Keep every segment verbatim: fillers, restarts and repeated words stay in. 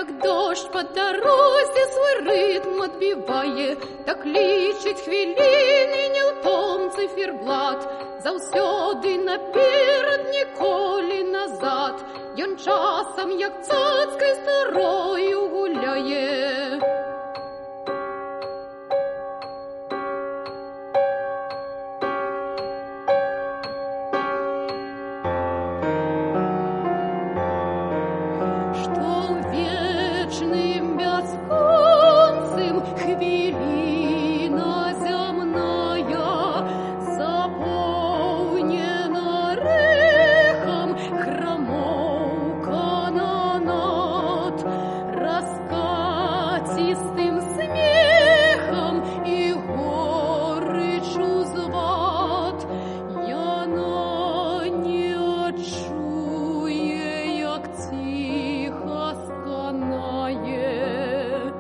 Як дощ по дорозі свій ритм відбиває, так лічить хвилини Ньютон циферблат. Завсьоди наперед, ніколи назад. Ён часом, як цацкою старою гуляє. Что вечным бесконцем хвилина земная заполнена рехом хромов канонат, раскатистым смехом и горечью зват. Яна не чує, як тихо сканає.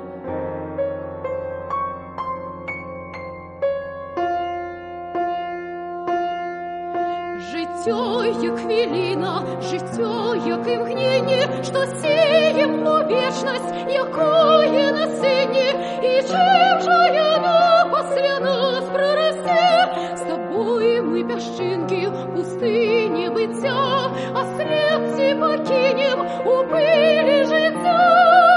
Життя, як хвилина, життя, як імгнення, що сієм у вічність, якої на сині, і чим же яна після нас проросте? З тобою ми пящинки в пустині биття, а слідці покинем у пилі життя.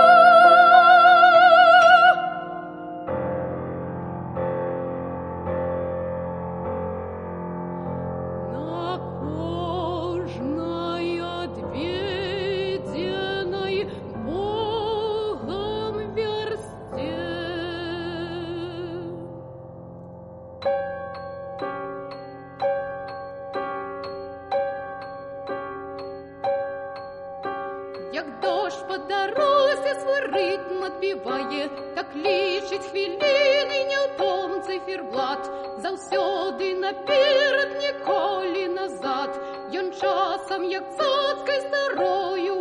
На кожной отведенной Богом версте як дощ по дорозі свій ритм відбиває, так лічить хвилини Ньютон циферблат. Завсьоди наперед, ніколи назад. Ён часом, як цацкою старою